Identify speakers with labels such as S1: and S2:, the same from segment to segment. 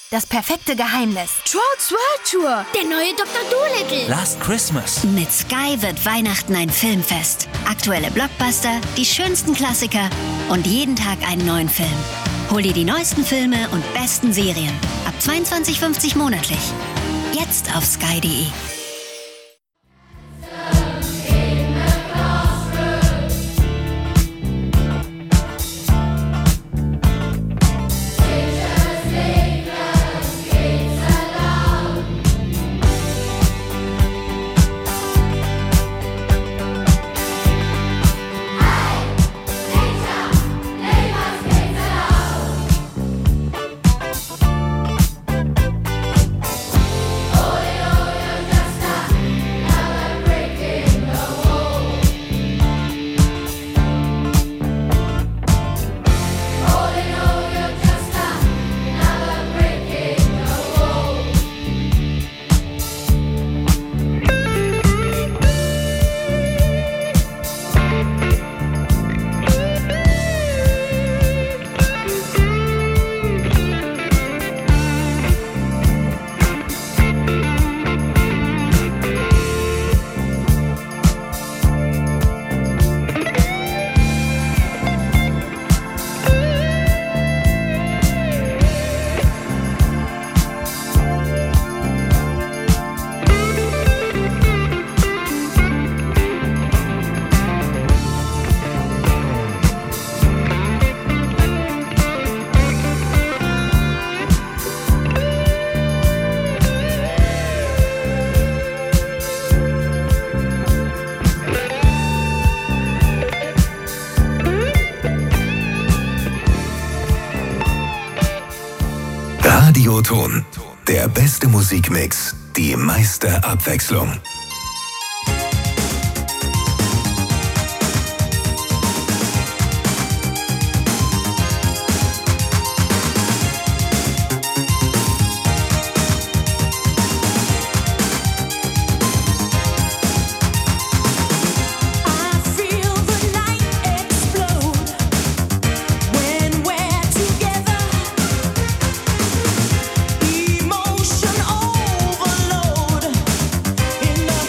S1: Das perfekte Geheimnis.
S2: Trolls World Tour.
S3: Der neue Dr. Dolittle.
S4: Last Christmas.
S5: Mit Sky wird Weihnachten ein Filmfest. Aktuelle Blockbuster, die schönsten Klassiker und jeden Tag einen neuen Film. Hol dir die neuesten Filme und besten Serien. Ab 22,50 monatlich. Jetzt auf sky.de.
S6: Radioton. Der beste Musikmix, die meiste Abwechslung.
S7: Emotion overload in the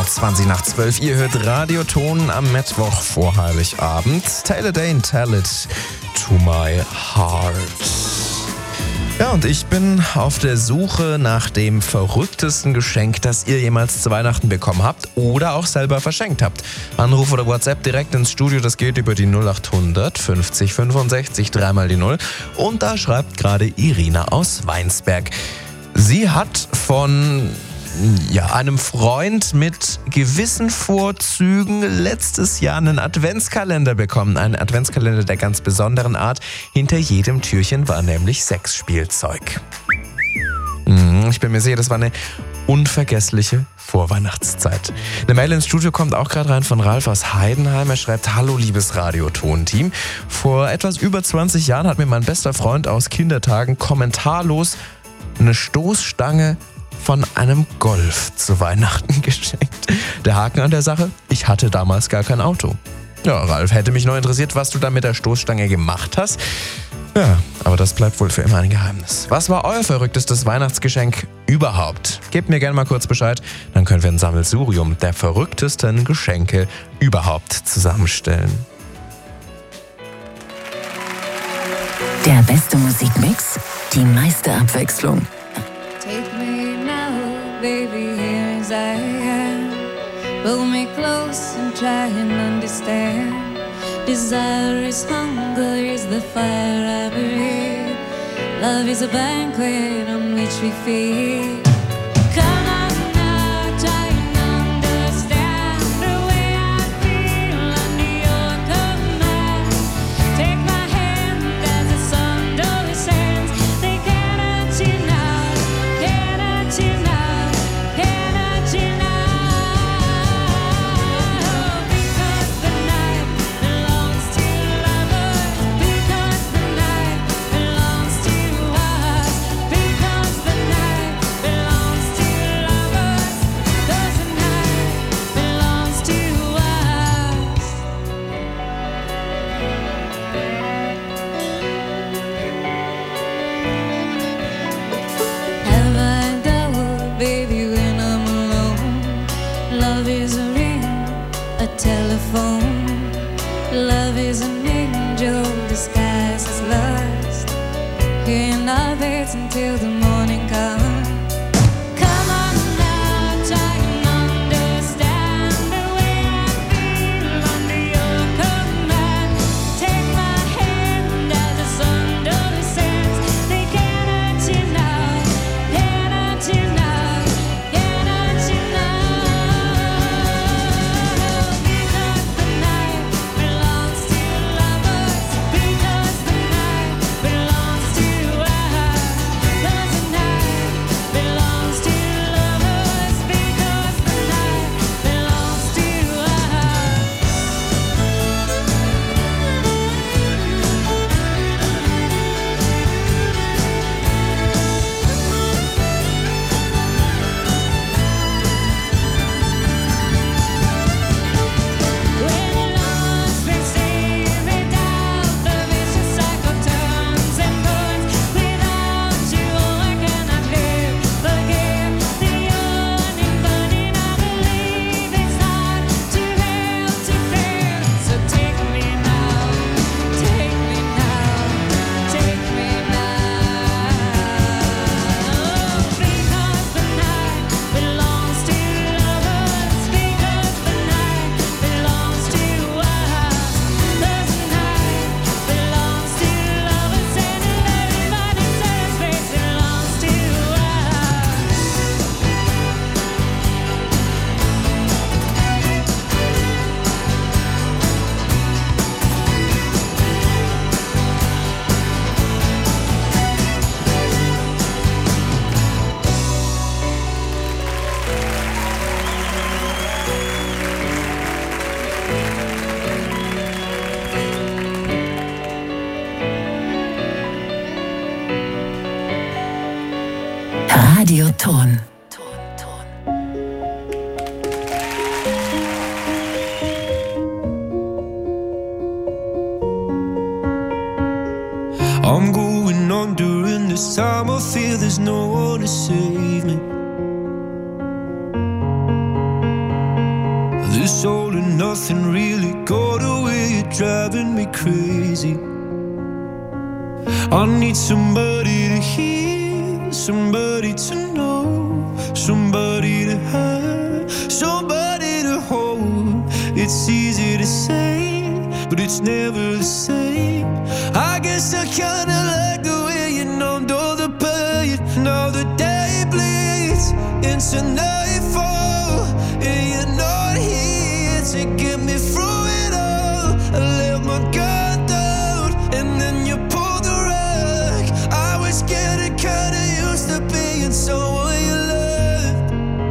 S1: genau 20 nach 12. Ihr hört Radioton am Mittwoch vor Heiligabend. Taylor Dane, Tell It to My Heart. Ja, und ich bin auf der Suche nach dem verrücktesten Geschenk, das ihr jemals zu Weihnachten bekommen habt oder auch selber verschenkt habt. Anruf oder WhatsApp direkt ins Studio, das geht über die 0800 50 65 3 die 0. Und da schreibt gerade Irina aus Weinsberg. Sie hat von einem Freund mit gewissen Vorzügen letztes Jahr einen Adventskalender bekommen. Ein Adventskalender der ganz besonderen Art. Hinter jedem Türchen war nämlich Sexspielzeug. Ich bin mir sicher, das war eine unvergessliche Vorweihnachtszeit. Eine Mail ins Studio kommt auch gerade rein von Ralf aus Heidenheim. Er schreibt: Hallo liebes Radioton-Team. Vor etwas über 20 Jahren hat mir mein bester Freund aus Kindertagen kommentarlos eine Stoßstange von einem Golf zu Weihnachten geschenkt. Der Haken an der Sache: Ich hatte damals gar kein Auto. Ja, Ralf, hätte mich noch interessiert, was du da mit der Stoßstange gemacht hast. Ja, aber das bleibt wohl für immer ein Geheimnis. Was war euer verrücktestes Weihnachtsgeschenk überhaupt? Gebt mir gerne mal kurz Bescheid, dann können wir ein Sammelsurium der verrücktesten Geschenke überhaupt zusammenstellen.
S2: Der beste Musikmix, die meiste Abwechslung.
S3: Take me now, baby, here as I am. Pull me close and try and understand. Desire is hunger, is the fire I breathe. Love is a banquet on which we feed. Come on now, try and understand the way I feel under your command. Take my hand as the sun descends. They cannot you now, cannot you now, cannot you now. Because the night belongs to lovers. Because the night belongs to us. Because the night belongs to lovers. Because the night belongs to us. Have I doubt, baby, when I'm alone? Love is a ring, a telephone. Love is an angel disguised as lust. Here in our beds until the morning comes. Come on now, try and understand the way I feel under your command. Take my hand as the sun descends. They cannot you now, cannot you now, cannot you now. Because the night belongs to lovers. Because the night belongs to us. Because the night belongs to lovers. Because the night belongs to us. When it lost, they say without the vicious cycle turns and burns. Without you, I cannot live. Forgive the yearning, burning. I believe it's hard to help to fail. So take me now, take me now, take me now. Because the night belongs to lovers. Because the night belongs to us. Because the night belongs to lovers. And everybody says it belongs to us.
S2: Radioton.
S4: I'm going on during this time. I feel there's no one to save me. This all and nothing really got away, you're driving me crazy. I need somebody to hear, somebody to know, somebody to have, somebody to hold. It's easy to say, but it's never the same. I guess I kinda like the way you numbed all the pain. Now the day bleeds into nightfall, and you're not here to get me through it all. I let my guard down, and then you pulled the rug. I was getting kinda used to being someone you loved.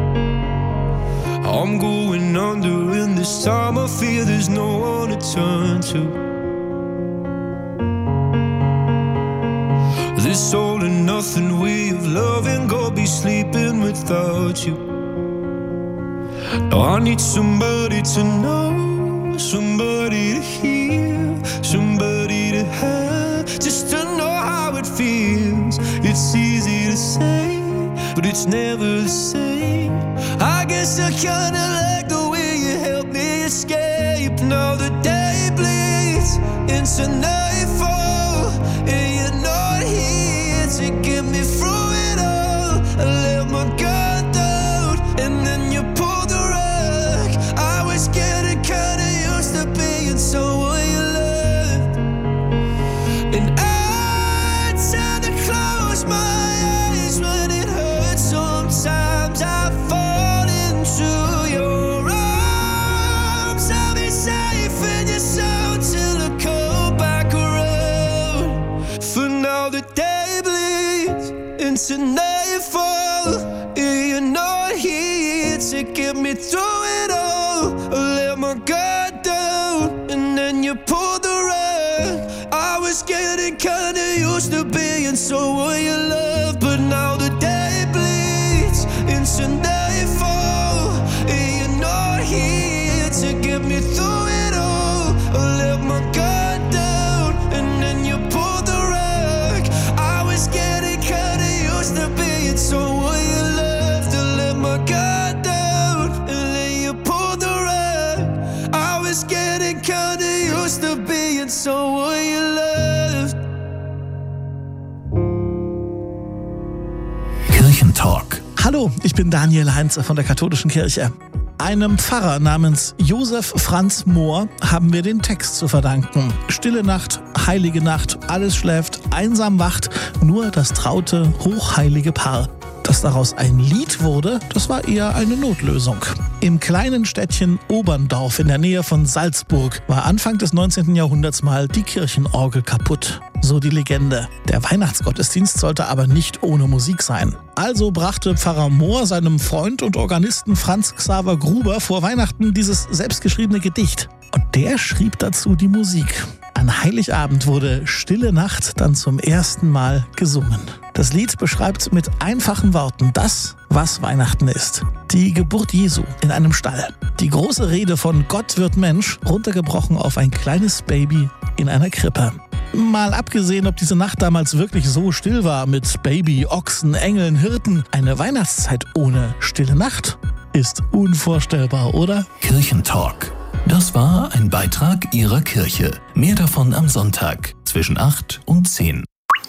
S4: I'm going under, and this time I feel there's no one to turn to. This all and nothing way of loving, go be sleeping without you. Now I need somebody to know, somebody to hear, somebody to have, just to know how it feels. It's easy to say, but it's never the same. I guess I kinda like the way you help me escape. Now the day bleeds into nightfall, and you're not here to get me through it all. I let my guard down, and then you pulled the rug. I was getting kinda used to being someone you loved, and I tend to close my eyes when it hurts. Sometimes I fall into your arms. I'll be safe in your soul till I come back around. For now the day bleeds into nightfall, and you're not here to get me through it all. I let my guard down, and then you pulled the rug. I was getting kinda used to being someone you love, but now the day bleeds into nightfall, and you're not here to get me through it all. I let my guard down, and then you pulled the rug. I was getting kinda used to being someone you loved. I let my guard down, and then you pulled the rug. I was getting kinda used to being someone you loved.
S6: Kirchentalk.
S7: Hallo, ich bin Daniel Heinze von der Katholischen Kirche. Einem Pfarrer namens Josef Franz Mohr haben wir den Text zu verdanken. Stille Nacht, heilige Nacht, alles schläft, einsam wacht, nur das traute, hochheilige Paar. Dass daraus ein Lied wurde, das war eher eine Notlösung. Im kleinen Städtchen Oberndorf in der Nähe von Salzburg war Anfang des 19. Jahrhunderts mal die Kirchenorgel kaputt. So die Legende. Der Weihnachtsgottesdienst sollte aber nicht ohne Musik sein. Also brachte Pfarrer Mohr seinem Freund und Organisten Franz Xaver Gruber vor Weihnachten dieses selbstgeschriebene Gedicht. Und der schrieb dazu die Musik. An Heiligabend wurde Stille Nacht dann zum ersten Mal gesungen. Das Lied beschreibt mit einfachen Worten das, was Weihnachten ist. Die Geburt Jesu in einem Stall. Die große Rede von Gott wird Mensch, runtergebrochen auf ein kleines Baby in einer Krippe. Mal abgesehen, ob diese Nacht damals wirklich so still war mit Baby, Ochsen, Engeln, Hirten. Eine Weihnachtszeit ohne Stille Nacht ist unvorstellbar, oder?
S6: Kirchentalk. Das war ein Beitrag Ihrer Kirche. Mehr davon am Sonntag zwischen 8 und 10.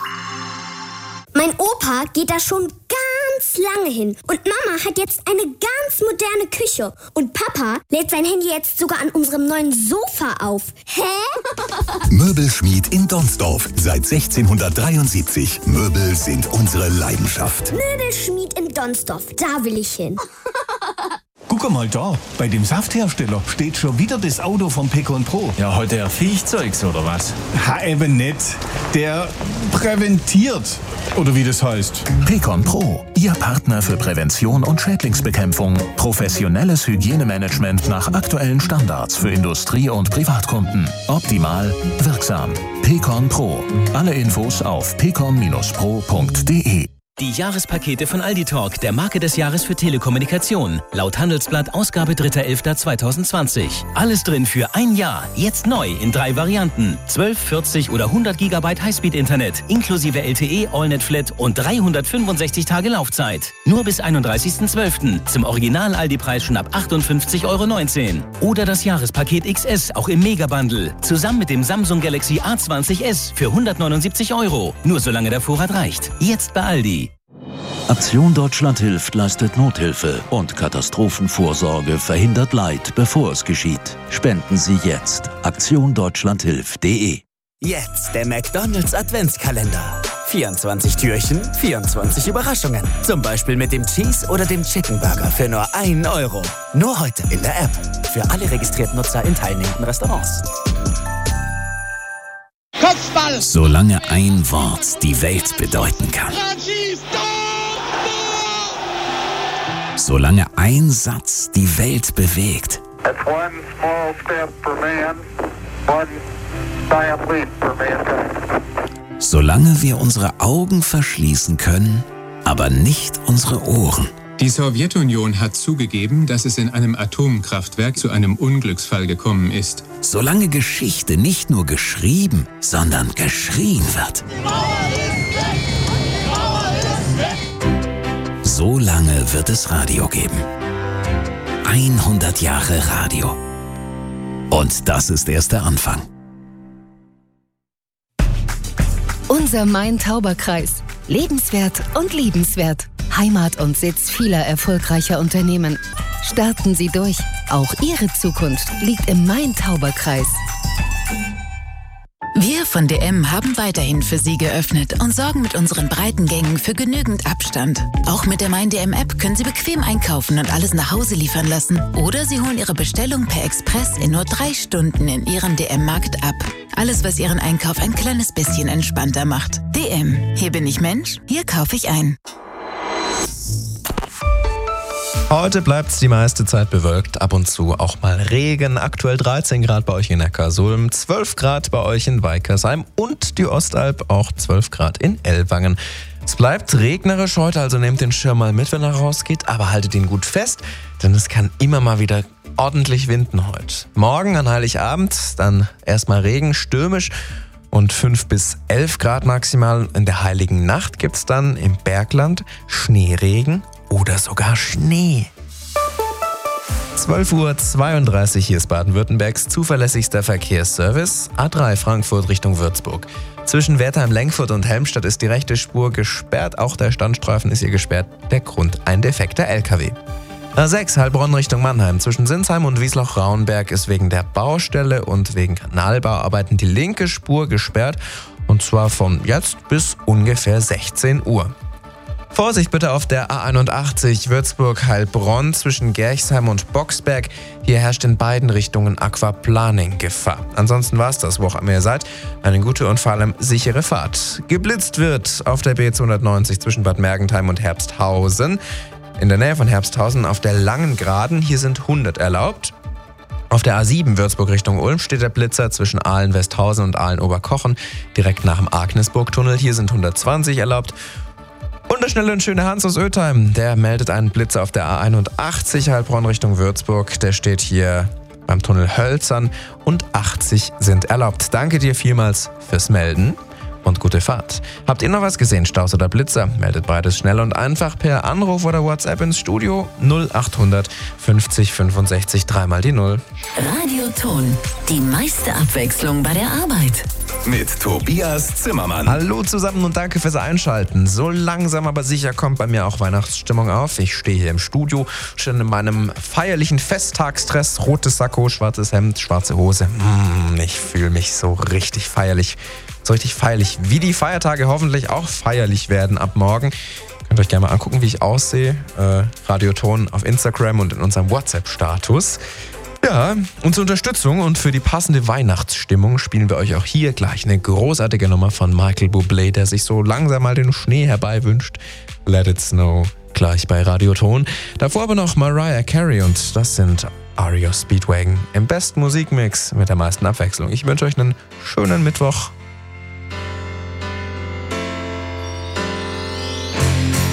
S8: Mein Opa geht da schon ganz lange hin. Und Mama hat jetzt eine ganz moderne Küche. Und Papa lädt sein Handy jetzt sogar an unserem neuen Sofa auf. Hä?
S6: Möbelschmied in Donsdorf. Seit 1673. Möbel sind unsere Leidenschaft.
S8: Möbelschmied in Donsdorf. Da will ich hin.
S9: Guck mal da, bei dem Safthersteller steht schon wieder das Auto vom Pecon Pro.
S10: Ja, heute der Viechzeugs oder was?
S9: Ha, eben nicht. Der präventiert, oder wie das heißt.
S6: Pecon Pro, Ihr Partner für Prävention und Schädlingsbekämpfung. Professionelles Hygienemanagement nach aktuellen Standards für Industrie- und Privatkunden. Optimal, wirksam. Pecon Pro. Alle Infos auf pecon-pro.de.
S11: Die Jahrespakete von Aldi Talk, der Marke des Jahres für Telekommunikation. Laut Handelsblatt Ausgabe 3.11.2020. Alles drin für ein Jahr. Jetzt neu in 3 Varianten. 12, 40 oder 100 GB Highspeed-Internet. Inklusive LTE, AllNet-Flat und 365 Tage Laufzeit. Nur bis 31.12. Zum Original-Aldi-Preis schon ab 58,19 €. Oder das Jahrespaket XS, auch im Mega-Bundle. Zusammen mit dem Samsung Galaxy A20s für 179 €. Nur solange der Vorrat reicht. Jetzt bei Aldi.
S6: Aktion Deutschland hilft leistet Nothilfe und Katastrophenvorsorge verhindert Leid, bevor es geschieht. Spenden Sie jetzt. aktiondeutschlandhilft.de.
S12: Jetzt der McDonald's Adventskalender. 24 Türchen, 24 Überraschungen. Zum Beispiel mit dem Cheese- oder dem Chicken Burger für nur 1 €. Nur heute in der App. Für alle registrierten Nutzer in teilnehmenden Restaurants.
S13: Kopfball!
S6: Solange ein Wort die Welt bedeuten kann. Solange ein Satz die Welt bewegt.
S14: That's one small step for man, one giant leap for mankind.
S6: Solange wir unsere Augen verschließen können, aber nicht unsere Ohren.
S15: Die Sowjetunion hat zugegeben, dass es in einem Atomkraftwerk zu einem Unglücksfall gekommen ist.
S6: Solange Geschichte nicht nur geschrieben, sondern geschrien wird. So lange wird es Radio geben. 100 Jahre Radio. Und das ist erst der Anfang.
S16: Unser Main-Tauber-Kreis. Lebenswert und liebenswert. Heimat und Sitz vieler erfolgreicher Unternehmen. Starten Sie durch. Auch Ihre Zukunft liegt im Main-Tauber-Kreis.
S17: Wir von DM haben weiterhin für Sie geöffnet und sorgen mit unseren Breitengängen für genügend Abstand. Auch mit der Mein-DM-App können Sie bequem einkaufen und alles nach Hause liefern lassen. Oder Sie holen Ihre Bestellung per Express in nur 3 Stunden in Ihrem DM-Markt ab. Alles, was Ihren Einkauf ein kleines bisschen entspannter macht. DM. Hier bin ich Mensch, hier kaufe ich ein.
S1: Heute bleibt es die meiste Zeit bewölkt, ab und zu auch mal Regen. Aktuell 13 Grad bei euch in Neckarsulm, 12 Grad bei euch in Weikersheim und die Ostalb auch 12 Grad in Ellwangen. Es bleibt regnerisch heute, also nehmt den Schirm mal mit, wenn er rausgeht, aber haltet ihn gut fest, denn es kann immer mal wieder ordentlich winden heute. Morgen an Heiligabend dann erstmal Regen, stürmisch und 5 bis 11 Grad maximal. In der Heiligen Nacht gibt es dann im Bergland Schneeregen oder sogar Schnee. 12:32 Uhr, hier ist Baden-Württembergs zuverlässigster Verkehrsservice. A3 Frankfurt Richtung Würzburg. Zwischen Wertheim-Lengfurt und Helmstadt ist die rechte Spur gesperrt. Auch der Standstreifen ist hier gesperrt. Der Grund ein defekter LKW. A6 Heilbronn Richtung Mannheim. Zwischen Sinsheim und Wiesloch-Rauenberg ist wegen der Baustelle und wegen Kanalbauarbeiten die linke Spur gesperrt. Und zwar von jetzt bis ungefähr 16 Uhr. Vorsicht bitte auf der A81 Würzburg-Heilbronn zwischen Gerchsheim und Boxberg. Hier herrscht in beiden Richtungen Aquaplaning-Gefahr. Ansonsten war's das, wo auch immer ihr seid. Eine gute und vor allem sichere Fahrt. Geblitzt wird auf der B290 zwischen Bad Mergentheim und Herbsthausen. In der Nähe von Herbsthausen auf der Langen Geraden. Hier sind 100 erlaubt. Auf der A7 Würzburg Richtung Ulm steht der Blitzer zwischen Aalen-Westhausen und Aalen-Oberkochen. Direkt nach dem Agnesburg-Tunnel. Hier sind 120 erlaubt. Und der schnelle und schöne Hans aus Ötheim, der meldet einen Blitzer auf der A81 Heilbronn Richtung Würzburg. Der steht hier beim Tunnel Hölzern und 80 sind erlaubt. Danke dir vielmals fürs Melden und gute Fahrt. Habt ihr noch was gesehen, Staus oder Blitzer? Meldet beides schnell und einfach per Anruf oder WhatsApp ins Studio 0800 50 65 3 die 0.
S2: Radioton, die meiste Abwechslung bei der Arbeit.
S6: Mit Tobias Zimmermann.
S1: Hallo zusammen und danke fürs Einschalten. So langsam aber sicher kommt bei mir auch Weihnachtsstimmung auf. Ich stehe hier im Studio, schon in meinem feierlichen Festtagsdress, rotes Sakko, schwarzes Hemd, schwarze Hose. Ich fühle mich so richtig feierlich. So richtig feierlich, wie die Feiertage hoffentlich auch feierlich werden ab morgen. Könnt ihr euch gerne mal angucken, wie ich aussehe. Radioton auf Instagram und in unserem WhatsApp-Status. Ja, und zur Unterstützung und für die passende Weihnachtsstimmung spielen wir euch auch hier gleich eine großartige Nummer von Michael Bublé, der sich so langsam mal den Schnee herbeiwünscht. Let It Snow, gleich bei Radioton. Davor aber noch Mariah Carey und das sind REO Speedwagon im besten Musikmix mit der meisten Abwechslung. Ich wünsche euch einen schönen Mittwoch.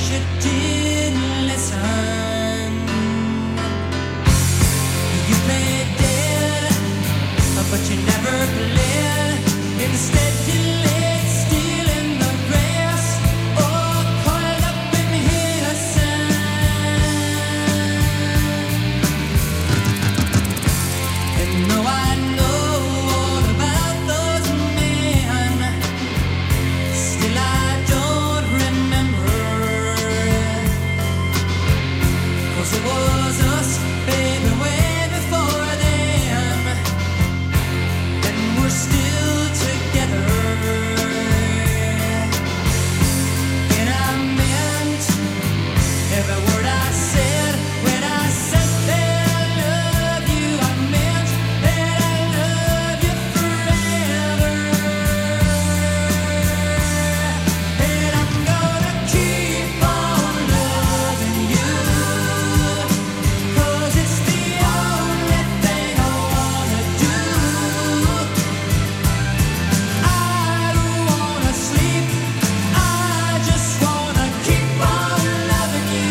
S3: you didn't listen. You played dead, but you never bled. Instead you laid still in the grass, all coiled up in his sand. And though I know all about those men, still I don't remember. 'Cause it was us, baby, way before them, and we're still together. And I meant every word I said when I said that I love you. I meant that I love you forever. And I'm gonna keep on loving you, 'cause it's the only thing I wanna do. I don't wanna sleep, I just wanna keep on loving you.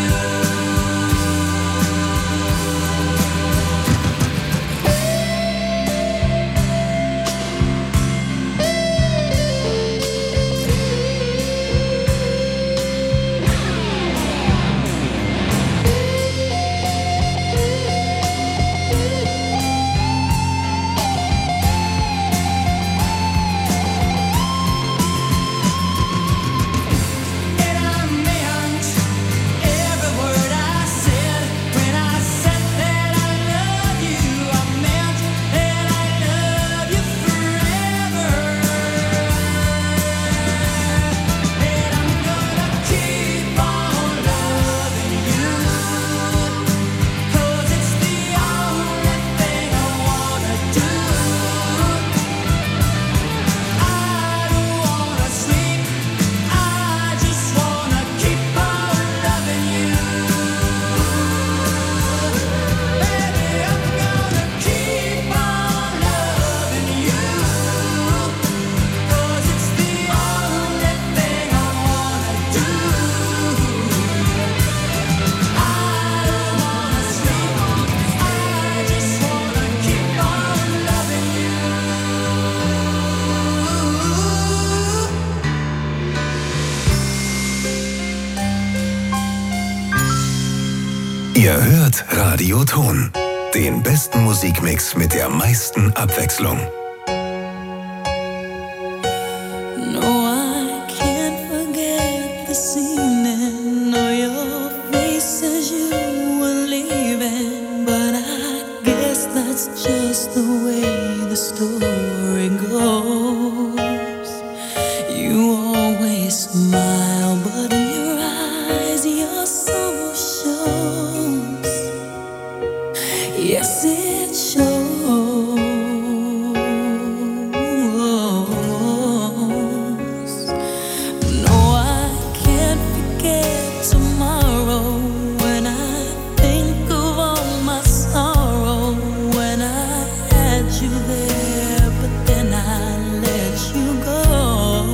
S3: And I meant every word I said when I said that I love you. I meant that I love you forever. And I'm gonna keep on loving you, 'cause it's the only thing I wanna do. I don't wanna sleep, I just wanna keep on loving you. Baby, I'm gonna keep on loving you, 'cause it's the only thing I wanna do. I don't wanna sleep, I just wanna keep on loving you.
S13: Ihr hört Radio Ton, den besten Musikmix mit der meisten Abwechslung.
S3: No, I can't forget this evening or your face as you were leaving, but I guess that's just the way the story goes. You always smile, but in your eyes your sorrow shows. Yes, it shows. No, I can't forget tomorrow when I think of all my sorrow. When I had you there, but then I let you go.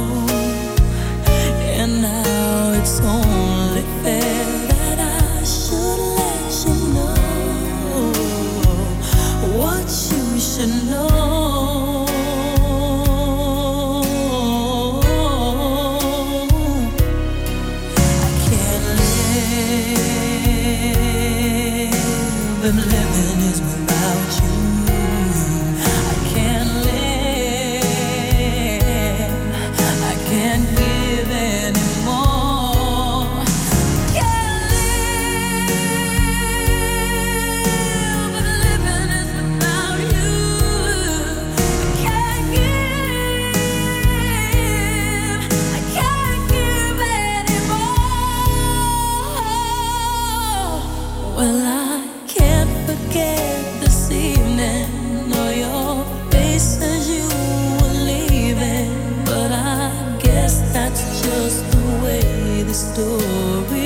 S3: And now it's only fair that I should let you know what you should know. I can't live if living is without you. I can't live, I can't give anymore. Can't live if living is without you. I can't give anymore. Well, I can't forget this evening or your face as you were leaving, but I guess that's just the way the story